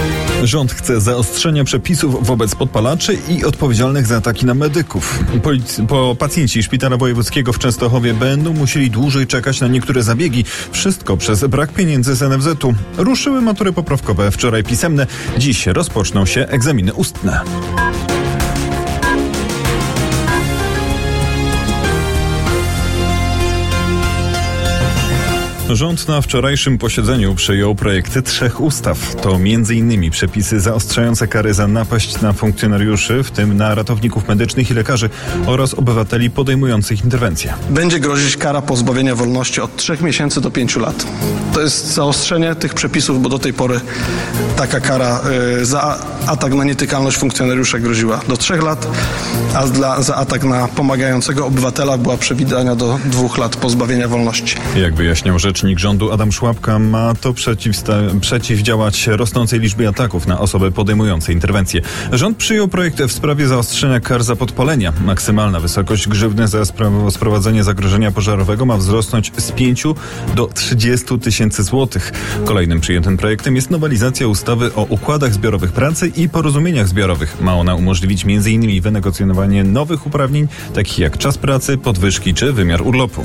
Rząd chce zaostrzenia przepisów wobec podpalaczy i odpowiedzialnych za ataki na medyków. Pacjenci Szpitala Wojewódzkiego w Częstochowie będą musieli dłużej czekać na niektóre zabiegi. Wszystko przez brak pieniędzy z NFZ-u. Ruszyły matury poprawkowe, wczoraj pisemne. Dziś rozpoczną się egzaminy ustne. Rząd na wczorajszym posiedzeniu przyjął projekty 3 ustaw. To m.in. przepisy zaostrzające kary za napaść na funkcjonariuszy, w tym na ratowników medycznych i lekarzy oraz obywateli podejmujących interwencje. Będzie grozić kara pozbawienia wolności od 3 miesięcy do 5 lat. To jest zaostrzenie tych przepisów, bo do tej pory taka kara za atak na nietykalność funkcjonariusza groziła do 3 lat, a za atak na pomagającego obywatela była przewidziana do 2 lat pozbawienia wolności. Jak wyjaśniał rzecznik rządu Adam Szłapka, ma to przeciwdziałać rosnącej liczbie ataków na osoby podejmujące interwencje. Rząd przyjął projekt w sprawie zaostrzenia kar za podpalenia. Maksymalna wysokość grzywny za sprowadzenie zagrożenia pożarowego ma wzrosnąć z 5 do 30 tysięcy złotych. Kolejnym przyjętym projektem jest nowelizacja ustawy o układach zbiorowych pracy i porozumieniach zbiorowych. Ma ona umożliwić m.in. wynegocjonowanie nowych uprawnień, takich jak czas pracy, podwyżki czy wymiar urlopu.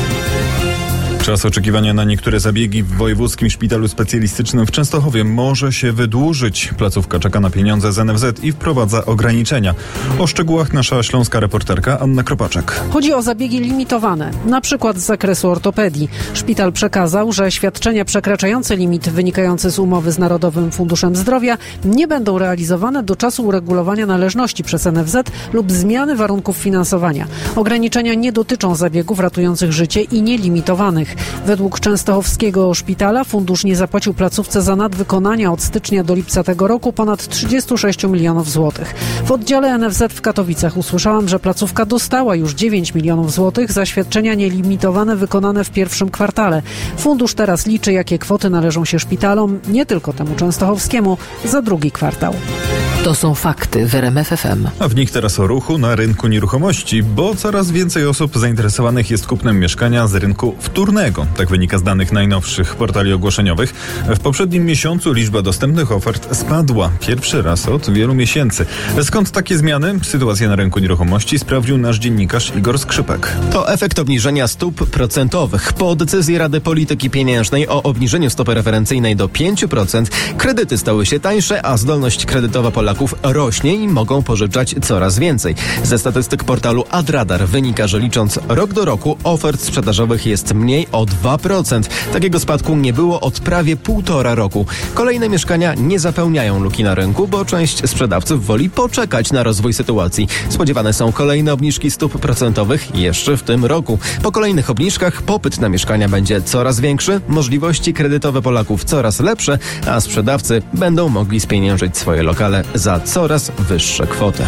Czas oczekiwania na niektóre zabiegi w Wojewódzkim Szpitalu Specjalistycznym w Częstochowie może się wydłużyć. Placówka czeka na pieniądze z NFZ i wprowadza ograniczenia. O szczegółach nasza śląska reporterka Anna Kropaczek. Chodzi o zabiegi limitowane, na przykład z zakresu ortopedii. Szpital przekazał, że świadczenia przekraczające limit wynikający z umowy z Narodowym Funduszem Zdrowia nie będą realizowane do czasu uregulowania należności przez NFZ lub zmiany warunków finansowania. Ograniczenia nie dotyczą zabiegów ratujących życie i nielimitowanych. Według Częstochowskiego Szpitala fundusz nie zapłacił placówce za nadwykonania od stycznia do lipca tego roku ponad 36 milionów złotych. W oddziale NFZ w Katowicach usłyszałam, że placówka dostała już 9 milionów złotych za świadczenia nielimitowane wykonane w pierwszym kwartale. Fundusz teraz liczy, jakie kwoty należą się szpitalom, nie tylko temu częstochowskiemu, za drugi kwartał. To są fakty w RMF FM. A w nich teraz o ruchu na rynku nieruchomości, bo coraz więcej osób zainteresowanych jest kupnem mieszkania z rynku wtórnego. Tak wynika z danych najnowszych portali ogłoszeniowych. W poprzednim miesiącu liczba dostępnych ofert spadła. Pierwszy raz od wielu miesięcy. Skąd takie zmiany? Sytuację na rynku nieruchomości sprawdził nasz dziennikarz Igor Skrzypek. To efekt obniżenia stóp procentowych. Po decyzji Rady Polityki Pieniężnej o obniżeniu stopy referencyjnej do 5%, kredyty stały się tańsze, a zdolność kredytowa Polaków rośnie i mogą pożyczać coraz więcej. Ze statystyk portalu Adradar wynika, że licząc rok do roku ofert sprzedażowych jest mniej o 2%. Takiego spadku nie było od prawie 1,5 roku. Kolejne mieszkania nie zapełniają luki na rynku, bo część sprzedawców woli poczekać na rozwój sytuacji. Spodziewane są kolejne obniżki stóp procentowych jeszcze w tym roku. Po kolejnych obniżkach popyt na mieszkania będzie coraz większy, możliwości kredytowe Polaków coraz lepsze, a sprzedawcy będą mogli spieniężyć swoje lokale za coraz wyższe kwoty.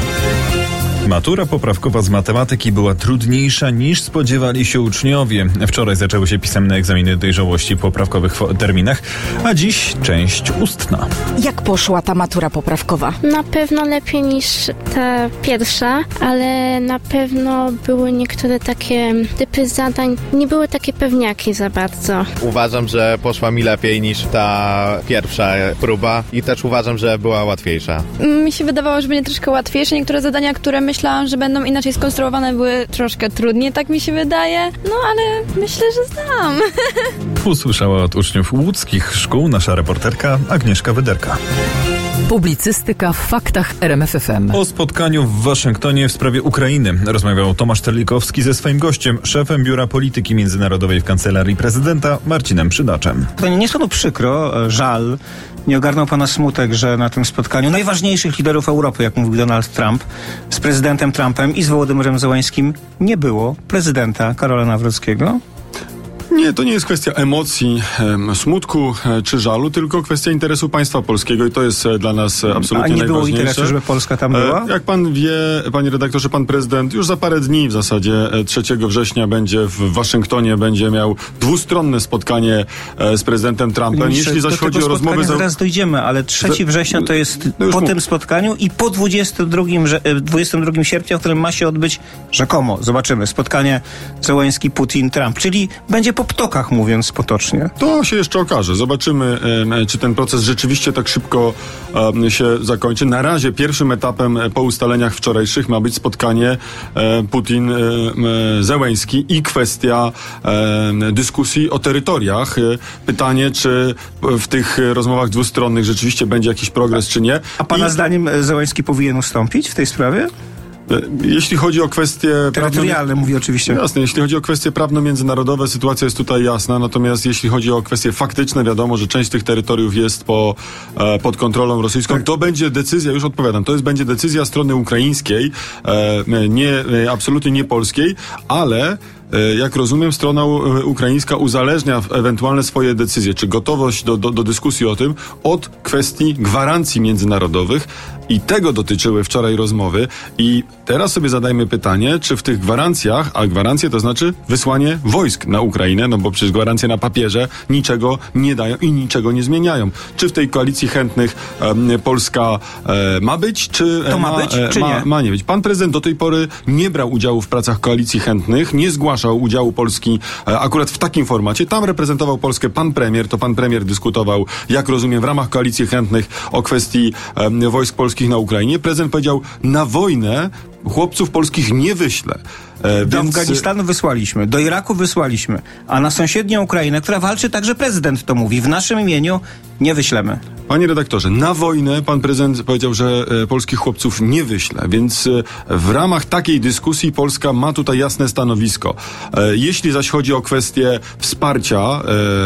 Matura poprawkowa z matematyki była trudniejsza niż spodziewali się uczniowie. Wczoraj zaczęły się pisemne egzaminy dojrzałości w poprawkowych terminach, a dziś część ustna. Jak poszła ta matura poprawkowa? Na pewno lepiej niż ta pierwsza, ale na pewno były niektóre takie typy zadań, nie były takie pewniaki za bardzo. Uważam, że poszła mi lepiej niż ta pierwsza próba i też uważam, że była łatwiejsza. Mi się wydawało, że będzie troszkę łatwiejsze. Niektóre zadania, które myślałam, że będą inaczej skonstruowane, były troszkę trudniej, tak mi się wydaje. No ale myślę, że znam. Usłyszała od uczniów łódzkich szkół nasza reporterka Agnieszka Wyderka. Publicystyka w faktach RMF FM. O spotkaniu w Waszyngtonie w sprawie Ukrainy rozmawiał Tomasz Terlikowski ze swoim gościem, szefem Biura Polityki Międzynarodowej w Kancelarii Prezydenta Marcinem Przydaczem. To nie jest panu przykro, żal, nie ogarnął pana smutek, że na tym spotkaniu najważniejszych liderów Europy, jak mówił Donald Trump, z prezydentem Trumpem i z Wołodymyrem Zełańskim nie było prezydenta Karola Nawrockiego? Nie, to nie jest kwestia emocji, smutku czy żalu, tylko kwestia interesu państwa polskiego i to jest dla nas absolutnie najważniejsze. A nie było interesu, żeby Polska tam była? Jak pan wie, panie redaktorze, pan prezydent już za parę dni w zasadzie 3 września będzie w Waszyngtonie, będzie miał dwustronne spotkanie z prezydentem Trumpem. Jeśli zaś chodzi o rozmowy... Zaraz dojdziemy, ale 3 września to jest po tym spotkaniu i po 22 sierpnia, w którym ma się odbyć rzekomo, zobaczymy, spotkanie Zełański, Putin, Trump, czyli będzie po tokach, mówiąc potocznie. To się jeszcze okaże. Zobaczymy, czy ten proces rzeczywiście tak szybko się zakończy. Na razie pierwszym etapem po ustaleniach wczorajszych ma być spotkanie Putin-Zełenski i kwestia dyskusji o terytoriach. Pytanie, czy w tych rozmowach dwustronnych rzeczywiście będzie jakiś progres, czy nie. A pana zdaniem Zełenski powinien ustąpić w tej sprawie? Jeśli chodzi o kwestie terytorialne, mówię oczywiście. Jasne, jeśli chodzi o kwestie prawno-międzynarodowe, sytuacja jest tutaj jasna, natomiast jeśli chodzi o kwestie faktyczne, wiadomo, że część tych terytoriów jest pod kontrolą rosyjską. Tak. To będzie decyzja, już odpowiadam, będzie decyzja strony ukraińskiej, absolutnie nie polskiej, ale jak rozumiem, strona ukraińska uzależnia ewentualne swoje decyzje, czy gotowość do dyskusji o tym od kwestii gwarancji międzynarodowych i tego dotyczyły wczoraj rozmowy i teraz sobie zadajmy pytanie, czy w tych gwarancjach, a gwarancje to znaczy wysłanie wojsk na Ukrainę, no bo przecież gwarancje na papierze niczego nie dają i niczego nie zmieniają. Czy w tej koalicji chętnych Polska ma być, czy to ma być, czy nie? Ma nie być. Pan prezydent do tej pory nie brał udziału w pracach koalicji chętnych, nie zgłaszał udziału Polski akurat w takim formacie. Tam reprezentował Polskę pan premier, to pan premier dyskutował, jak rozumiem, w ramach koalicji chętnych o kwestii wojsk polskich na Ukrainie. Prezydent powiedział, na wojnę chłopców polskich nie wyślę. Do Afganistanu wysłaliśmy, do Iraku wysłaliśmy, a na sąsiednią Ukrainę, która walczy, także prezydent to mówi, w naszym imieniu nie wyślemy. Panie redaktorze, na wojnę pan prezydent powiedział, że polskich chłopców nie wyśle, więc w ramach takiej dyskusji Polska ma tutaj jasne stanowisko. Jeśli zaś chodzi o kwestię wsparcia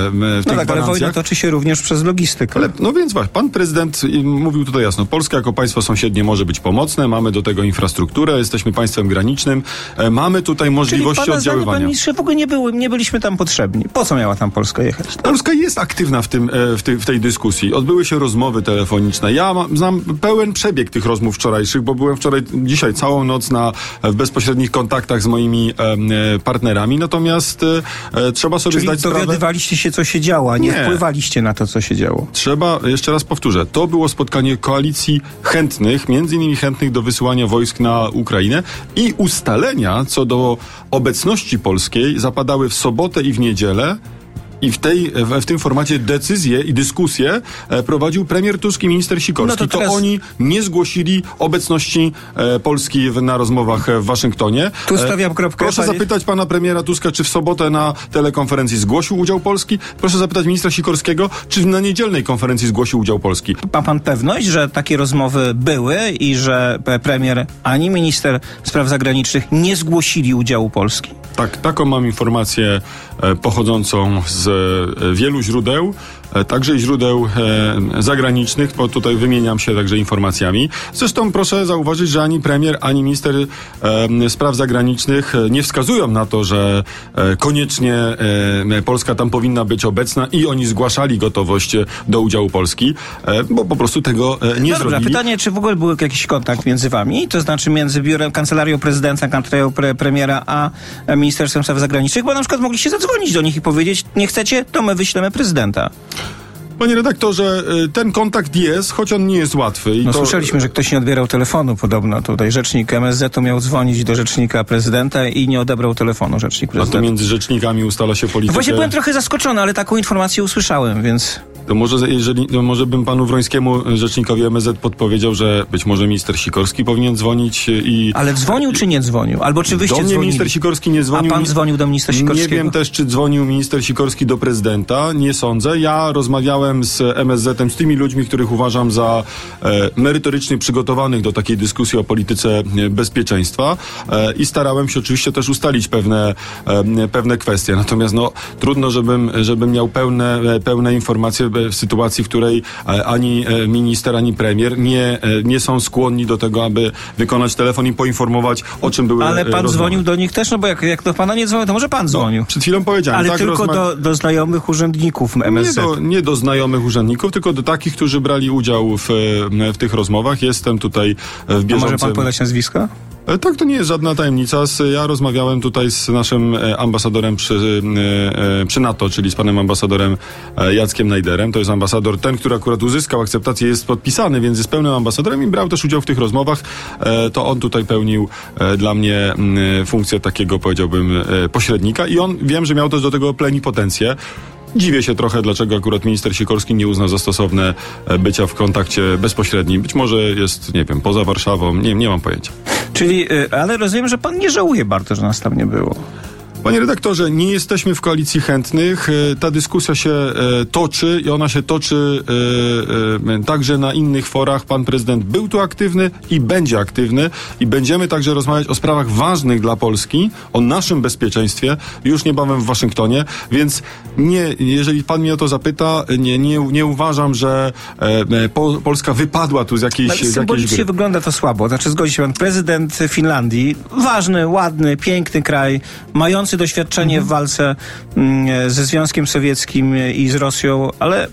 w tych ale wojna toczy się również przez logistykę. No więc właśnie, pan prezydent mówił tutaj jasno, Polska jako państwo sąsiednie może być pomocne, mamy do tego infrastrukturę, jesteśmy państwem granicznym, mamy tutaj możliwości oddziaływania. Panie ministrze, w ogóle nie byliśmy tam potrzebni. Po co miała tam Polska jechać? Polska jest aktywna w tej dyskusji. Odbyły się rozmowy telefoniczne. Ja znam pełen przebieg tych rozmów wczorajszych, bo byłem dzisiaj całą noc w bezpośrednich kontaktach z moimi partnerami, natomiast trzeba sobie zdać sprawę... Czyli dowiadywaliście się, co się działo, a nie wpływaliście na to, co się działo. Jeszcze raz powtórzę, to było spotkanie koalicji chętnych, między innymi chętnych do wysyłania wojsk na Ukrainę i ustalenia co do obecności polskiej zapadały w sobotę i w niedzielę. I w tym formacie decyzje i dyskusje prowadził premier Tusk i minister Sikorski. To oni nie zgłosili obecności Polski na rozmowach w Waszyngtonie. Tu stawiam kropkę. Proszę zapytać pana premiera Tuska, czy w sobotę na telekonferencji zgłosił udział Polski. Proszę zapytać ministra Sikorskiego, czy na niedzielnej konferencji zgłosił udział Polski. Ma pan pewność, że takie rozmowy były i że premier ani minister spraw zagranicznych nie zgłosili udziału Polski? Tak, taką mam informację pochodzącą z wielu źródeł, także i źródeł zagranicznych, bo tutaj wymieniam się także informacjami. Zresztą proszę zauważyć, że ani premier, ani minister spraw zagranicznych nie wskazują na to, że koniecznie Polska tam powinna być obecna i oni zgłaszali gotowość do udziału Polski, bo po prostu tego nie zrobili. Pytanie, czy w ogóle był jakiś kontakt między wami, to znaczy między biurem, kancelarią prezydenta, kancelarią premiera, a Ministerstwem Spraw Zagranicznych, bo na przykład mogliście zadzwonić do nich i powiedzieć, nie chcecie, to my wyślemy prezydenta. Panie redaktorze, ten kontakt jest, choć on nie jest łatwy. Słyszeliśmy, że ktoś nie odbierał telefonu podobno. Tutaj rzecznik MSZ-u miał dzwonić do rzecznika prezydenta i nie odebrał telefonu rzecznik prezydenta. A to między rzecznikami ustala się polityka. Właśnie byłem trochę zaskoczony, ale taką informację usłyszałem, więc... To może bym panu Wrońskiemu, rzecznikowi MSZ, podpowiedział, że być może minister Sikorski powinien dzwonić i... Ale dzwonił czy nie dzwonił? Albo czy wyście dzwonili? Do mnie minister Sikorski nie dzwonił. A pan dzwonił do ministra Sikorskiego? Nie wiem też, czy dzwonił minister Sikorski do prezydenta. Nie sądzę. Ja rozmawiałem z MSZ-em, z tymi ludźmi, których uważam za merytorycznie przygotowanych do takiej dyskusji o polityce bezpieczeństwa i starałem się oczywiście też ustalić pewne kwestie. Natomiast trudno, żebym miał pełne informacje w sytuacji, w której ani minister, ani premier nie są skłonni do tego, aby wykonać telefon i poinformować, o czym były Ale pan rozmowy. Dzwonił do nich też, bo jak do pana nie dzwonił, to może pan dzwonił. Przed chwilą powiedziałem. Ale tak, tylko do znajomych urzędników MSZ. Nie do znajomych urzędników, tylko do takich, którzy brali udział w tych rozmowach. Jestem tutaj w bieżącym... A może pan podać nazwiska? Tak, to nie jest żadna tajemnica. Ja rozmawiałem tutaj z naszym ambasadorem przy NATO, czyli z panem ambasadorem Jackiem Najderem. To jest ambasador ten, który akurat uzyskał akceptację, jest podpisany, więc jest pełnym ambasadorem i brał też udział w tych rozmowach. To on tutaj pełnił dla mnie funkcję takiego, powiedziałbym, pośrednika i on, wiem, że miał też do tego plenipotencję. Dziwię się trochę, dlaczego akurat minister Sikorski nie uznał za stosowne bycia w kontakcie bezpośrednim. Być może jest, nie wiem, poza Warszawą, nie mam pojęcia. Czyli, ale rozumiem, że pan nie żałuje bardzo, że nas tam nie było. Panie redaktorze, nie jesteśmy w koalicji chętnych. Ta dyskusja się toczy i ona się toczy także na innych forach. Pan prezydent był tu aktywny i będzie aktywny i będziemy także rozmawiać o sprawach ważnych dla Polski, o naszym bezpieczeństwie już niebawem w Waszyngtonie, więc jeżeli pan mnie o to zapyta, nie uważam, że Polska wypadła tu z jakiejś gry. Symbolicznie wygląda to słabo. Znaczy zgodzi się pan, prezydent Finlandii, ważny, ładny, piękny kraj, mający doświadczenie w walce ze Związkiem Sowieckim i z Rosją, ale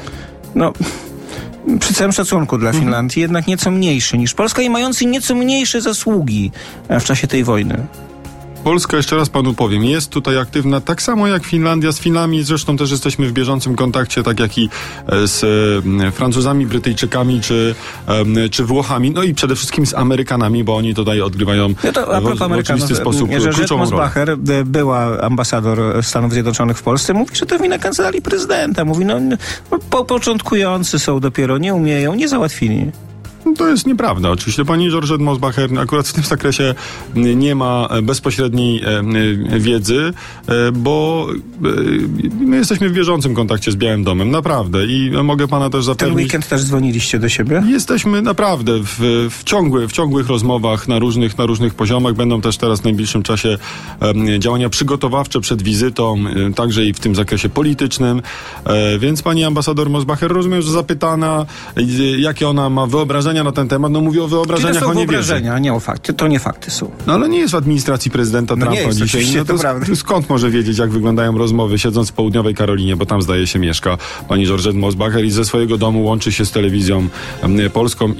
przy całym szacunku dla Finlandii, jednak nieco mniejszy niż Polska i mający nieco mniejsze zasługi w czasie tej wojny. Polska, jeszcze raz panu powiem, jest tutaj aktywna tak samo jak Finlandia. Z Finami zresztą też jesteśmy w bieżącym kontakcie, tak jak i z Francuzami, Brytyjczykami czy Włochami, no i przede wszystkim z Amerykanami, bo oni tutaj odgrywają w oczywisty sposób kluczową rolę. Była ambasador Stanów Zjednoczonych w Polsce, mówi, że to wina kancelarii prezydenta. Mówi, początkujący są dopiero, nie umieją, nie załatwili. To jest nieprawda. Oczywiście pani Georgette Mosbacher akurat w tym zakresie nie ma bezpośredniej wiedzy, bo my jesteśmy w bieżącym kontakcie z Białym Domem, naprawdę. I mogę pana też zapewnić... Ten weekend też dzwoniliście do siebie? Jesteśmy naprawdę w ciągłych rozmowach na różnych poziomach. Będą też teraz w najbliższym czasie działania przygotowawcze przed wizytą, także i w tym zakresie politycznym. Więc pani ambasador Mosbacher, rozumiem, że zapytana, jakie ona ma wyobrażenia na ten temat, mówię o wyobrażeniach, o wyobrażenia, a nie o fakty. To nie fakty są. No ale nie jest w administracji prezydenta Trumpa dzisiaj. Skąd może wiedzieć, jak wyglądają rozmowy, siedząc w Południowej Karolinie, bo tam zdaje się mieszka pani Georgette Mosbacher i ze swojego domu łączy się z telewizją polską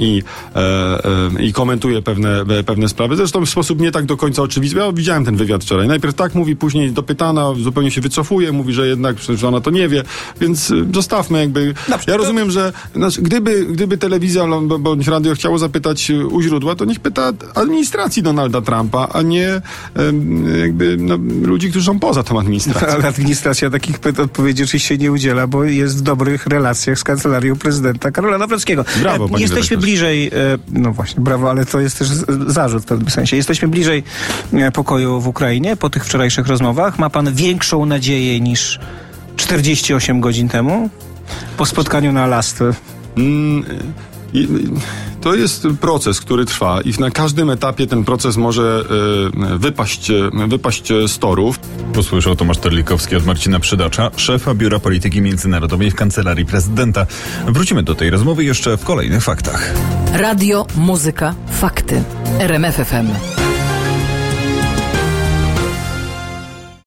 i komentuje pewne sprawy. Zresztą w sposób nie tak do końca oczywisty. Ja widziałem ten wywiad wczoraj. Najpierw tak mówi, później dopytana, zupełnie się wycofuje, mówi, że jednak przecież ona to nie wie, więc zostawmy jakby. Ja rozumiem, że gdyby telewizja bądź radio chciało zapytać u źródła, to niech pyta administracji Donalda Trumpa, a nie ludzi, którzy są poza tą administracją. Ale administracja takich odpowiedzi oczywiście nie udziela, bo jest w dobrych relacjach z kancelarią prezydenta Karola Nawrockiego. Brawo, panie jesteśmy bliżej, no właśnie, brawo, ale to jest też zarzut w pewnym sensie. Jesteśmy bliżej pokoju w Ukrainie po tych wczorajszych rozmowach. Ma pan większą nadzieję niż 48 godzin temu? Po spotkaniu na Alasce. To jest proces, który trwa i na każdym etapie ten proces może wypaść z torów. Usłyszał Tomasz Terlikowski od Marcina Przydacza, szefa Biura Polityki Międzynarodowej w Kancelarii Prezydenta. Wrócimy do tej rozmowy jeszcze w kolejnych faktach. Radio, muzyka, fakty. RMF FM.